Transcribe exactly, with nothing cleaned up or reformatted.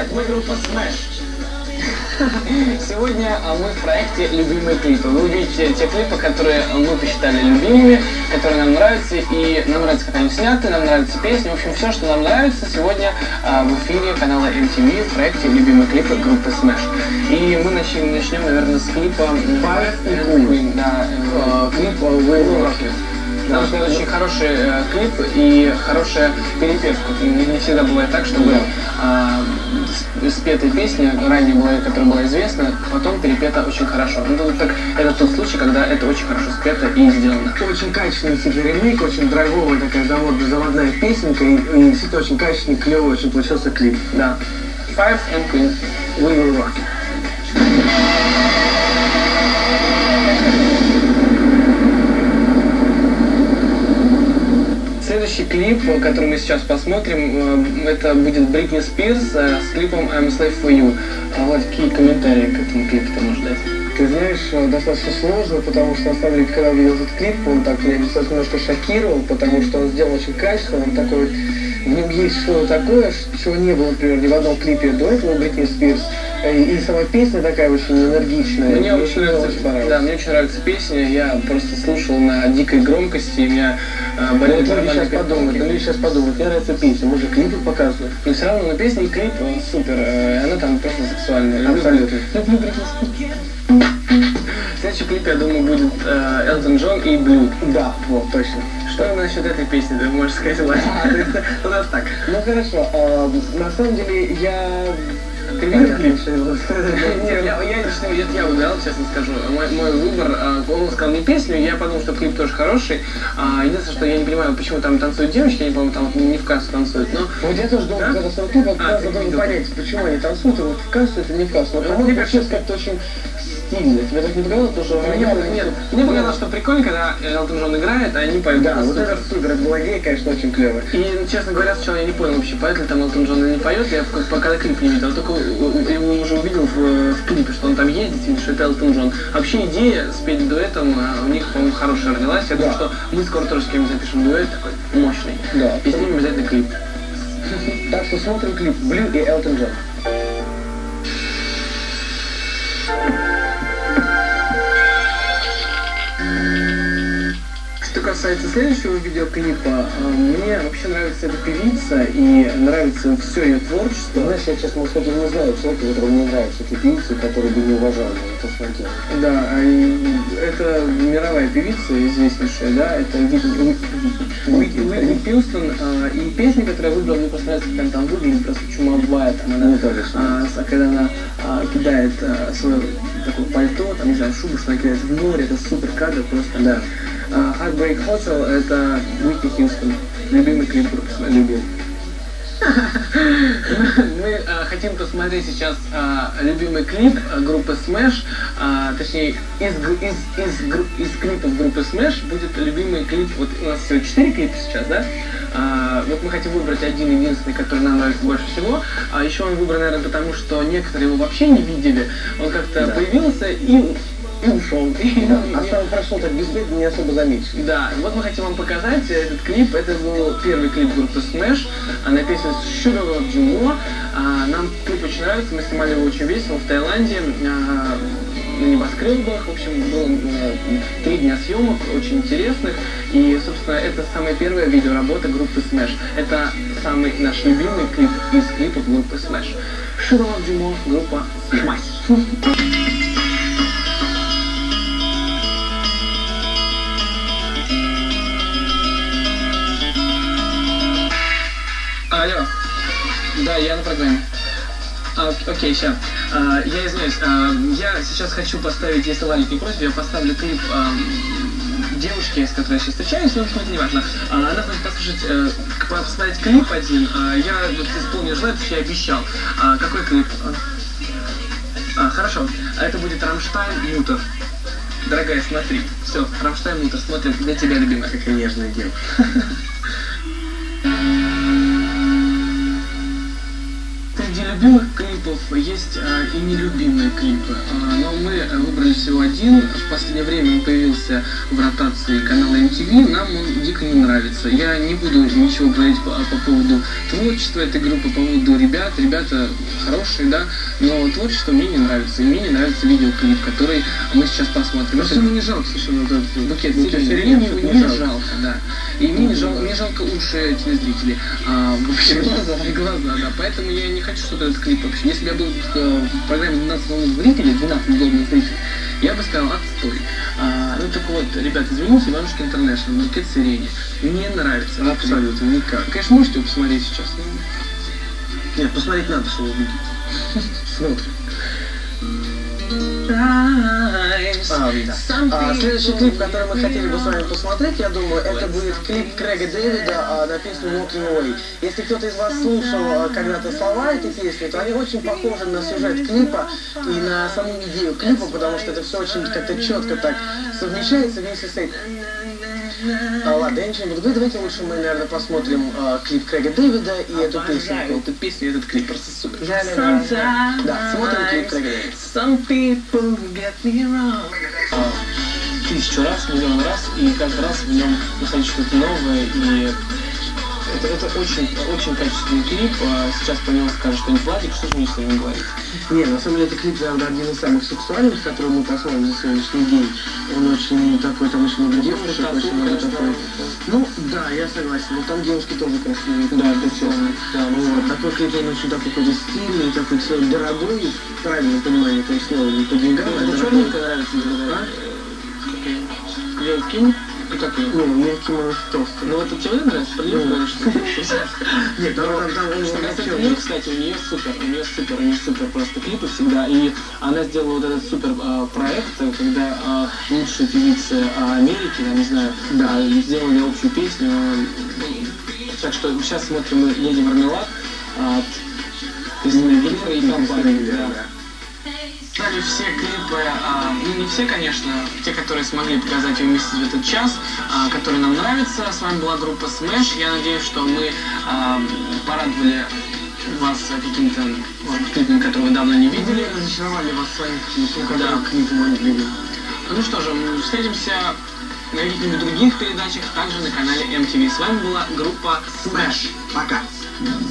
Привет, мы группа Smash. Сегодня мы в проекте «Любимые клипы». Вы увидите те клипы, которые мы посчитали любимыми, которые нам нравятся, и нам нравится, как они сняты, нам нравятся песни. В общем, все, что нам нравится, сегодня в эфире канала эм ти ви в проекте «Любимые клипы» группы Smash. И мы начнем, начнем наверное, с клипа Five and Queen, да, клип «Will Rock It». Потому что это очень хороший э, клип и хорошая перепевка. Не, не всегда бывает так, чтобы э, спетая песня, ранее была, которая была известна, потом перепета очень хорошо. Ну, это, так, это тот случай, когда это очень хорошо спето и сделано. Очень качественный ремейк, очень драйвовая такая заводная, заводная песенка, и, и действительно очень качественный, клевый очень получился клип. Да. Five and Queen. We Will Rock It. Следующий клип, который мы сейчас посмотрим, это будет Бритни Спирс с клипом I'm a Slave for You. Вот какие комментарии к этому клипу ты можешь дать? Ты знаешь, достаточно сложно, потому что на самом деле, когда увидел этот клип, он так меня немножко шокировал, потому что он сделан очень качественно, он такой, в нем есть что-то такое, чего не было, например, ни в одном клипе до этого Бритни Спирс. И, и сама песня такая очень энергичная. Мне очень нравится, очень да, мне очень нравится песня. Я просто слушал на дикой громкости, и меня э, болели ну, люди сейчас подумают, люди сейчас подумают, мне нравится песня, мы же клипы показывают. Но все равно на песне и клип супер, э, она там просто сексуальная. Абсолютно. Люблю Бритни Спирс. В следующем клипе, я думаю, будет э, Элтон Джон и Блю. Да, вот, точно. Что насчет этой песни, ты можешь сказать, Ладно? У нас так. Ну хорошо, э, на самом деле я... Ты видел клип? Нет, я, я лично, это я угадал, честно скажу. Мой, мой выбор, он сказал мне песню, я подумал, что клип тоже хороший. Единственное, что я не понимаю, почему там танцуют девочки, я не помню, там вот не в кассу танцуют, но... Вот я тоже думал, когда смотрю клип, я должен понять, почему они танцуют, вот в кассу это не в кассу. Но, по-моему, сейчас как-то очень... стильно. Тебе так не показалось, потому что... Нет, нет. Мне показалось, что прикольно, когда Элтон Джон играет, а они поют. Да, вот это супер, это была идея, конечно, очень клево. И, честно говоря, сначала я не понял вообще, поет ли там Элтон Джон или не поет, я пока клип не видел, только его уже увидел в, в клипе, что он там ездит, видит, что это Элтон Джон. Вообще идея спеть дуэтом у них, по-моему, хорошая родилась. Я да. думаю, что мы скоро тоже с кем-нибудь запишем дуэт такой мощный. Да. И снимем обязательно клип. Так что смотрим клип Блю и Элтон Джон. Что касается следующего видеоклипа, мне вообще нравится эта певица и нравится все ее творчество. Знаешь, я, честно сказать, не знаю человека, которому не нравится эти певицы, который бы не уважал то, что она делает. Да, и это мировая певица, известнейшая, да, это Уитни Хьюстон, и песня, которую я выбрал, мне просто нравится, как она там выглядит, просто чумовая, там она, а, когда она а, кидает а, свое такое пальто, там, не знаю, шубу, что она кидает в море, это супер кадр просто, да. Uh, Heartbreak Hotel — это Уитни Хьюстон, любимый клип группы Smash. Любил. Мы uh, хотим посмотреть сейчас uh, любимый клип uh, группы Smash, uh, точнее из, из, из, из клипов группы Smash будет любимый клип. Вот у нас всего четыре клипа сейчас, да? Uh, вот мы хотим выбрать один единственный, который нам нравится больше всего. А еще он выбран, наверное, потому что некоторые его вообще не видели. Он как-то да. появился и и ушел. Да, а сам прошел так бесследно, не особо замечен. Да, вот мы хотим вам показать этот клип. Это был первый клип группы Smash на песню Should I Love You More. Нам клип очень нравится, мы снимали его очень весело в Таиланде, на небоскребах. В общем, было три дня съемок, очень интересных. И, собственно, это самая первая видеоработа группы Smash. Это самый наш любимый клип из клипов группы Smash. Should I Love You More, группа Smash. Алло. Да, я на программе. А, окей, сейчас. А, я извиняюсь. А, я сейчас хочу поставить, если Валик не против, я поставлю клип а, девушки, с которой я сейчас встречаюсь, но это не важно. А, она хочет послушать, а, посмотреть клип один. А, я вот исполнил желание, потому что я обещал. А, какой клип? А, хорошо. Это будет Рамштайн Мутер. Дорогая, смотри. Все, Рамштайн Мутер. Смотрим для тебя, любимая. Какая нежная девушка. среди любимых клипов есть а, и нелюбимые клипы. А, но мы выбрали всего один. В последнее время он появился в ротации канала эм ти ви. Нам он дико не нравится. Я не буду ничего говорить по, по поводу творчества этой группы, по поводу ребят. Ребята хорошие, да, но творчество мне не нравится. И мне не нравится видеоклип, который мы сейчас посмотрим. Но ему не жалко совершенно этот букет букет сирени. Мне его не жалко. жалко, да. И мне не жалко, мне жалко уши телезрителей. А, в общем, глаза. глаза, да. Поэтому я не хочу, чтобы этот клип вообще. Если бы я был в, в программе двенадцать миллионов зрителей, двенадцать миллионов зрителей, я бы сказал отстой. А, ну так вот, ребят, извините, Иванушки Интернешнл, букет сирени. Мне не нравится. Абсолютно никак. Конечно, можете его посмотреть сейчас. Но... Нет, посмотреть надо, что увидеть. Смотрим. А, да. а, следующий клип, который мы хотели бы с вами посмотреть, я думаю, это будет клип Крэга Дэвида а, на песню Walking Away. Если кто-то из вас слушал а, когда-то слова этой песни, то они очень похожи на сюжет клипа и на саму идею клипа, потому что это все очень как-то четко так совмещается вместе с этим. А, ладно, я ничего не буду говорить, давайте лучше мы, наверное, посмотрим а, клип Крэга Дэвида и эту песню. Эту песню, этот клип просто супер. Да, смотрим клип Крэга Дэвида. Some people get me wrong. А, тысячу раз, миллион раз, и каждый раз в нем находить что-то новое, и это, это очень, очень качественный клип. А сейчас по нему скажет что-нибудь Владик, что же мне с ним говорить? Не, на самом деле это клип, наверное, один из самых сексуальных, который мы посмотрим за сегодняшний день. Он очень такой, там очень много девушек, очень много такой. Ну, да, я согласен, но там девушки тоже красивые. Да, это все. Да, вот, такой клип, он очень такой какой-то стильный, такой целый дорогой, в правильном понимании, конечно, не по деньгам. Это черненькая нравится, да? Я кину? И как ее? Не, мне Кимон толстый. Ну, это тебе нравится? Про нее говоришь, что Нет, там, там, там, он Что вообще... касается нее, кстати, у нее супер, у нее супер, у нее супер просто клипы всегда, и она сделала вот этот супер а, проект, когда а, лучшие певицы а, Америки, я не знаю, да, сделали общую песню, так что сейчас смотрим, мы едем в Мармелад от Кристины Агилеры и компании, да. Стали все клипы, а, ну не все, конечно, те, которые смогли показать и уместить в этот час, а, которые нам нравятся. С вами была группа Smash. Я надеюсь, что мы а, порадовали вас какими-то клипами, которые вы давно не видели. Мы разочаровали вас своим клипом, да. клипом мы не любим. Ну что же, мы встретимся на каких-нибудь других передачах, также на канале эм ти ви. С вами была группа Smash. Пока.